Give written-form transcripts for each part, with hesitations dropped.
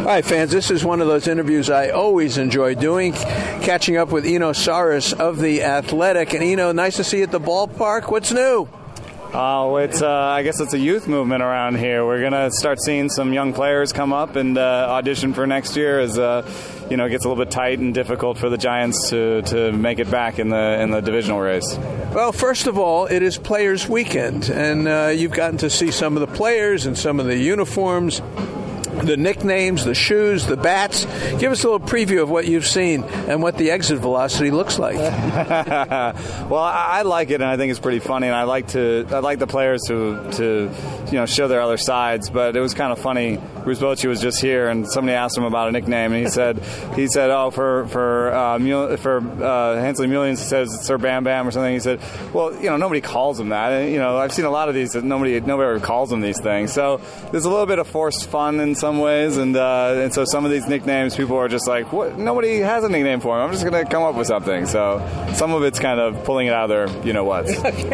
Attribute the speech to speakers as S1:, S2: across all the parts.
S1: All right, fans, this is one of those interviews I always enjoy doing, catching up with Eno Sarris of The Athletic. And, Eno, nice to see you at the ballpark. What's new?
S2: Oh, I guess it's a youth movement around here. We're going to start seeing some young players come up and audition for next year as it gets a little bit tight and difficult for the Giants to make it back in the divisional race.
S1: Well, first of all, it is Players Weekend, and you've gotten to see some of the players and some of the uniforms, the nicknames, the shoes, the bats. Give us a little preview of what you've seen and what the exit velocity looks like.
S2: Well, I like it, and I think it's pretty funny, and I like the players to show their other sides. But it was kind of funny. Bruce Bochy was just here, and somebody asked him about a nickname, and he said, oh, for Hensley Mullins, he says Sir Bam Bam or something. He said, well, nobody calls him that. And, I've seen a lot of these that nobody ever calls them these things. So there's a little bit of forced fun in some ways, and so some of these nicknames, people are just like, what? Nobody has a nickname for him. I'm just going to come up with something. So some of it's kind of pulling it out of their what.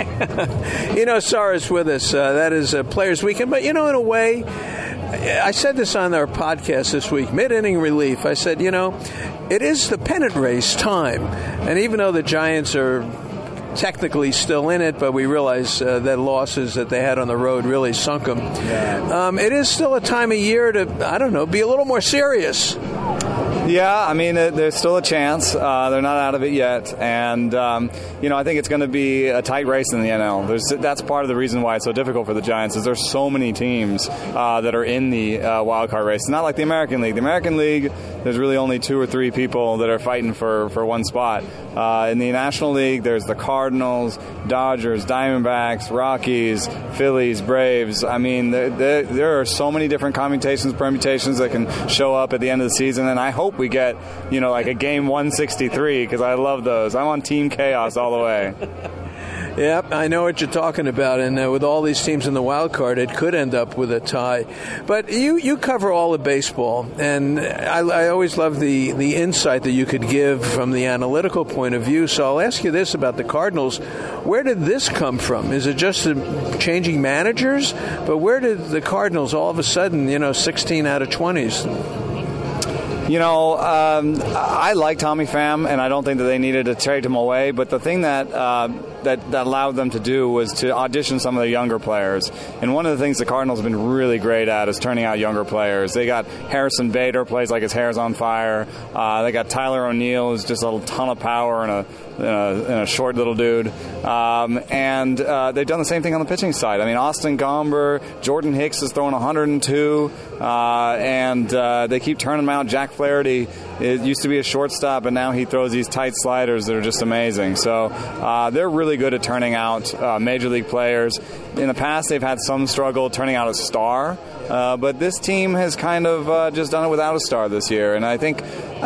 S1: Sarris with us. That is Players Weekend. But in a way, I said this on our podcast this week, mid-inning relief. I said, it is the pennant race time. And even though the Giants are technically still in it, but we realize that losses that they had on the road really sunk them. Yeah. It is still a time of year to, be a little more serious.
S2: Yeah, I mean, there's still a chance. They're not out of it yet. And, I think it's going to be a tight race in the NL. That's part of the reason why it's so difficult for the Giants is there's so many teams that are in the wild card race. It's not like the American League. The American League, there's really only 2 or 3 people that are fighting for one spot. In the National League, there's the Cardinals, Dodgers, Diamondbacks, Rockies, Phillies, Braves. I mean, there are so many different permutations that can show up at the end of the season, and I hope we get, like a game 163, because I love those. I'm on Team Chaos all the way.
S1: Yep, I know what you're talking about, and with all these teams in the wild card, it could end up with a tie. But you cover all of baseball, and I always love the insight that you could give from the analytical point of view. So I'll ask you this about the Cardinals. Where did this come from? Is it just changing managers? But where did the Cardinals all of a sudden, 16 out of 20s?
S2: I like Tommy Pham, and I don't think that they needed to trade him away. But the thing that allowed them to do was to audition some of the younger players. And one of the things the Cardinals have been really great at is turning out younger players. They got Harrison Bader, plays like his hair's on fire. They got Tyler O'Neill, who's just a ton of power and a short little dude. And they've done the same thing on the pitching side. I mean, Austin Gomber, Jordan Hicks is throwing 102, and they keep turning them out. Jack Flaherty used to be a shortstop, and now he throws these tight sliders that are just amazing. So they're really good at turning out major league players. In the past, they've had some struggle turning out a star, but this team has kind of just done it without a star this year. And I think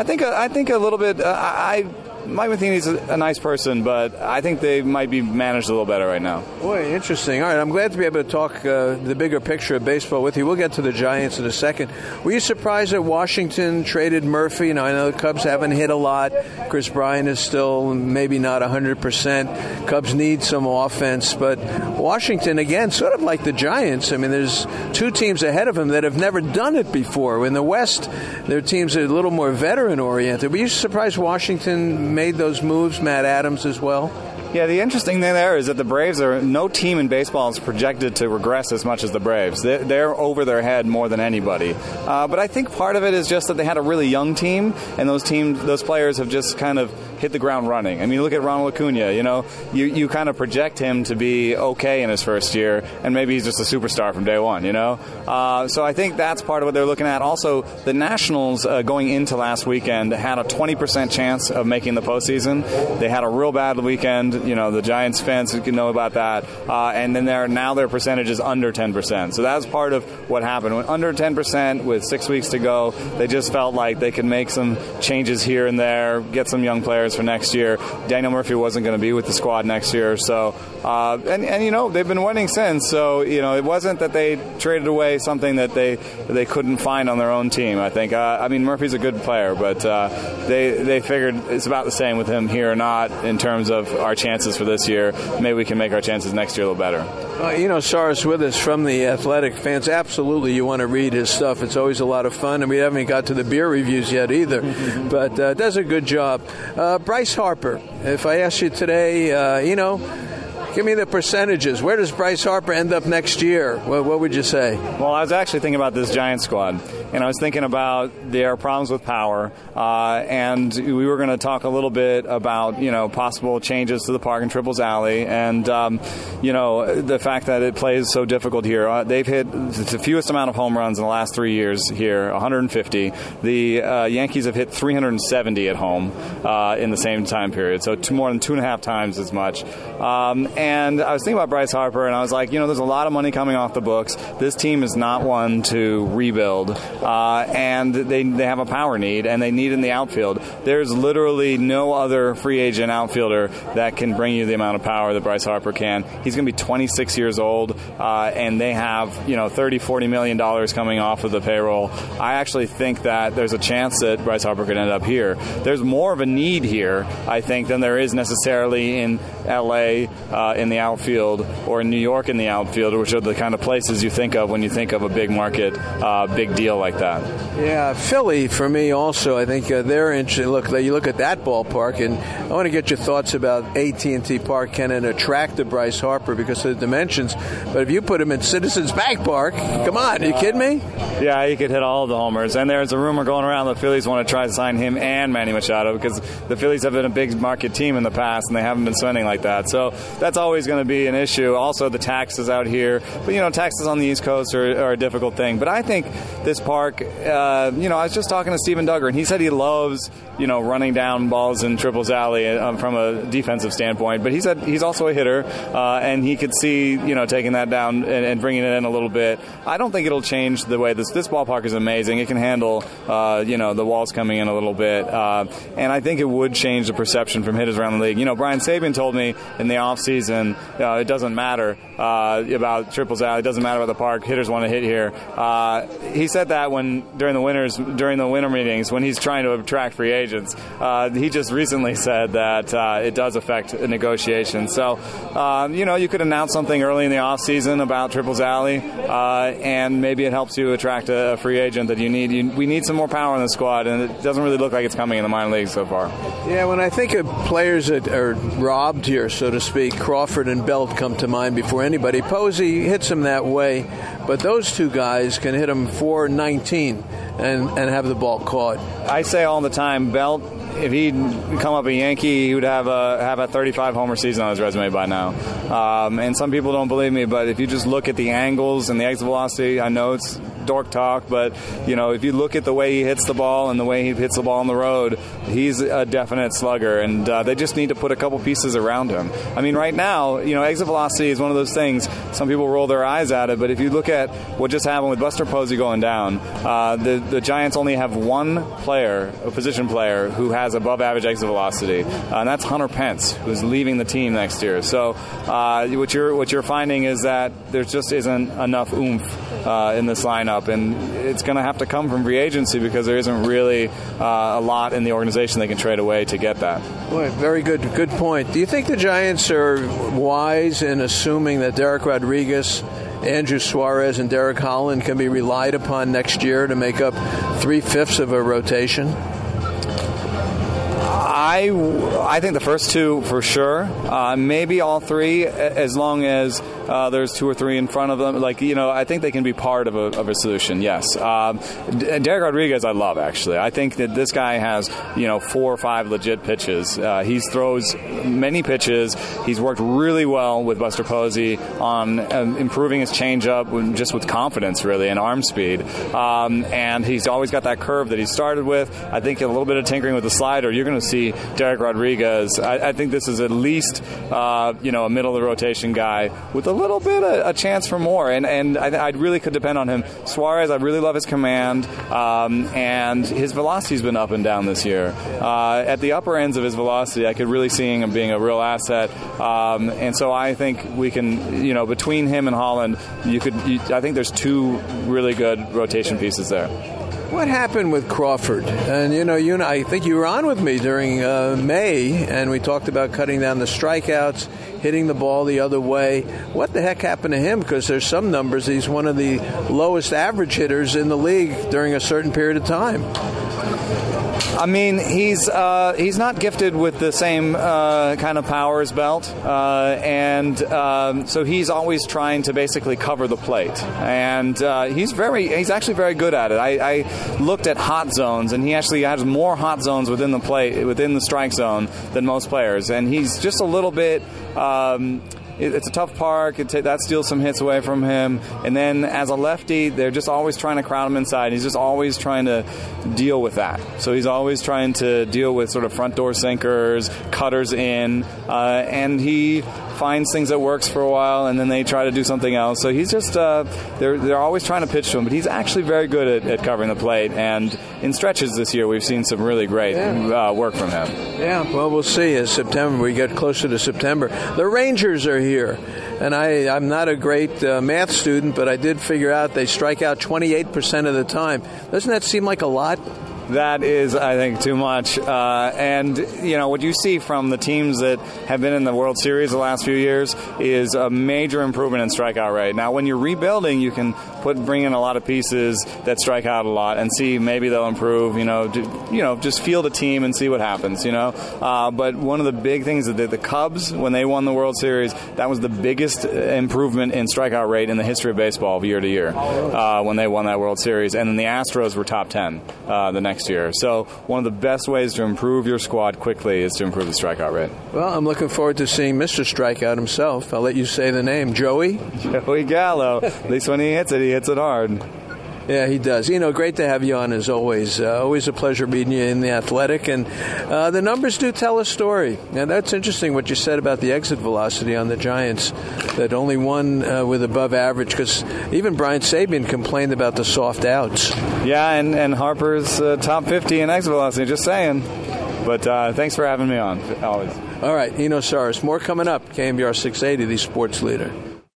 S2: a little bit. Mike Matheny's a nice person, but I think they might be managed a little better right now.
S1: Boy, interesting. All right, I'm glad to be able to talk the bigger picture of baseball with you. We'll get to the Giants in a second. Were you surprised that Washington traded Murphy? I know the Cubs haven't hit a lot. Chris Bryant is still maybe not 100%. Cubs need some offense, but Washington, again, sort of like the Giants. I mean, there's 2 teams ahead of them that have never done it before. In the West, their teams are a little more veteran-oriented. Were you surprised Washington made those moves, Matt Adams as well?
S2: Yeah, the interesting thing there is that the Braves no team in baseball is projected to regress as much as the Braves. They're over their head more than anybody. But I think part of it is just that they had a really young team, and those players have just kind of hit the ground running. I mean, look at Ronald Acuna. You kind of project him to be okay in his first year, and maybe he's just a superstar from day one. So I think that's part of what they're looking at. Also, the Nationals going into last weekend had a 20% chance of making the postseason. They had a real bad weekend. The Giants fans can know about that. And then their percentage is under 10%. So that's part of what happened. When under 10% with 6 weeks to go, they just felt like they could make some changes here and there, get some young players players for next year. Daniel Murphy wasn't going to be with the squad next year, so and they've been winning since. So it wasn't that they traded away something that they couldn't find on their own team. I think Murphy's a good player, but they figured it's about the same with him here or not in terms of our chances for this year. Maybe we can make our chances next year a little better.
S1: Sarah's with us from the Athletic. Fans, absolutely, you want to read his stuff. It's always a lot of fun, and we haven't got to the beer reviews yet either, but does a good job. Bryce Harper, if I asked you today, give me the percentages. Where does Bryce Harper end up next year? What would you say?
S2: Well, I was actually thinking about this Giants squad, and I was thinking about their problems with power, and we were going to talk a little bit about, possible changes to the park in Triples Alley, and, the fact that it plays so difficult here. They've hit the fewest amount of home runs in the last 3 years here, 150. The Yankees have hit 370 at home in the same time period, so more than 2.5 times as much. And I was thinking about Bryce Harper, and I was like, there's a lot of money coming off the books. This team is not one to rebuild, and they have a power need, and they need in the outfield. There's literally no other free agent outfielder that can bring you the amount of power that Bryce Harper can. He's going to be 26 years old, and they have, $30-40 million coming off of the payroll. I actually think that there's a chance that Bryce Harper could end up here. There's more of a need here, I think, than there is necessarily in L.A., in the outfield, or in New York in the outfield, which are the kind of places you think of when you think of a big market, big deal like that.
S1: Yeah, Philly, for me also, I think they're interesting. Look, you look at that ballpark, and I want to get your thoughts about AT&T Park. Can it attract the Bryce Harper because of the dimensions? But if you put him in Citizens Bank Park, come on, are you kidding me?
S2: Yeah, he could hit all of the homers. And there's a rumor going around the Phillies want to try to sign him and Manny Machado, because the Phillies have been a big market team in the past, and they haven't been spending like that. So that's always going to be an issue. Also, the taxes out here. But, taxes on the East Coast are a difficult thing. But I think this park, I was just talking to Steven Duggar, and he said he loves, running down balls in Triples Alley from a defensive standpoint. But he said he's also a hitter, and he could see, taking that down and bringing it in a little bit. I don't think it'll change the way this ballpark is amazing. It can handle, the walls coming in a little bit. And I think it would change the perception from hitters around the league. Brian Sabian told me in the offseason, it doesn't matter about Triples Alley. It doesn't matter about the park. Hitters want to hit here. He said that during the winter meetings, when he's trying to attract free agents. He just recently said that it does affect negotiations. So, you could announce something early in the offseason about Triples Alley, and maybe it helps you attract a free agent that you need. We need some more power in the squad, and it doesn't really look like it's coming in the minor leagues so far.
S1: Yeah, when I think of players that are robbed here, so to speak, Crawford and Belt come to mind before anybody. Posey hits him that way, but those two guys can hit him 419 and have the ball caught.
S2: I say all the time, Belt, if he'd come up a Yankee, he would have a 35 homer season on his resume by now. And some people don't believe me, but if you just look at the angles and the exit velocity, I know it's dork talk, but if you look at the way he hits the ball and the way he hits the ball on the road, he's a definite slugger, and they just need to put a couple pieces around him. I mean, right now, exit velocity is one of those things. Some people roll their eyes at it, but if you look at what just happened with Buster Posey going down, the Giants only have one player, a position player, who has above average exit velocity, and that's Hunter Pence, who's leaving the team next year. So what you're finding is that there just isn't enough oomph in this lineup, and it's going to have to come from free agency because there isn't really a lot in the organization they can trade away to get that.
S1: Boy, very good point. Do you think the Giants are wise in assuming that Derek Rodriguez, Andrew Suarez, and Derek Holland can be relied upon next year to make up 3/5 of a rotation?
S2: I think the first two for sure. Maybe all three, as long as there's two or three in front of them. I think they can be part of a solution, yes. Derek Rodriguez I love, actually. I think that this guy has, 4 or 5 legit pitches. He throws many pitches. He's worked really well with Buster Posey on improving his changeup just with confidence, really, and arm speed. And he's always got that curve that he started with. I think a little bit of tinkering with the slider. You're going to see Derek Rodriguez. I think this is at least a middle of the rotation guy with a little bit of a chance for more, and I really could depend on him. Suarez, I really love his command, and his velocity's been up and down this year. At the upper ends of his velocity, I could really see him being a real asset, and so I think we can, between him and Holland, I think there's two really good rotation pieces there.
S1: What happened with Crawford? And, I think you were on with me during May, and we talked about cutting down the strikeouts, hitting the ball the other way. What the heck happened to him? Because there's some numbers, he's one of the lowest average hitters in the league during a certain period of time.
S2: I mean, he's not gifted with the same kind of power as Belt, and so he's always trying to basically cover the plate, and he's actually very good at it. I looked at hot zones, and he actually has more hot zones within the strike zone than most players, and he's just a little bit. It's a tough park. That steals some hits away from him. And then as a lefty, they're just always trying to crowd him inside. He's just always trying to deal with that. So he's always trying to deal with sort of front door sinkers, cutters in, and he finds things that works for a while, and then they try to do something else. So he's just they're always trying to pitch to him, but he's actually very good at covering the plate. And in stretches this year, we've seen some really great work from him.
S1: Yeah, well, we'll see as we get closer to September. The Rangers are here, and I'm not a great math student, but I did figure out they strike out 28% of the time. Doesn't that seem like a lot?
S2: That is, I think, too much. And, what you see from the teams that have been in the World Series the last few years is a major improvement in strikeout rate. Now, when you're rebuilding, you can bring in a lot of pieces that strike out a lot and see maybe they'll improve, just field a team and see what happens, But one of the big things that the Cubs, when they won the World Series, that was the biggest improvement in strikeout rate in the history of baseball year to year when they won that World Series. And then the Astros were top 10 the next year. So one of the best ways to improve your squad quickly is to improve the strikeout rate.
S1: Well, I'm looking forward to seeing Mr. Strikeout himself. I'll let you say the name. Joey Gallo.
S2: At least when he hits it hard.
S1: Yeah, he does. Great to have you on as always. Always a pleasure meeting you in The Athletic. And the numbers do tell a story. Now, that's interesting what you said about the exit velocity on the Giants, that only one with above average, because even Brian Sabian complained about the soft outs.
S2: Yeah, and Harper's top 50 in exit velocity, just saying. But thanks for having me on, always.
S1: All right, Eno Sarris. More coming up. KMBR 680, the sports leader.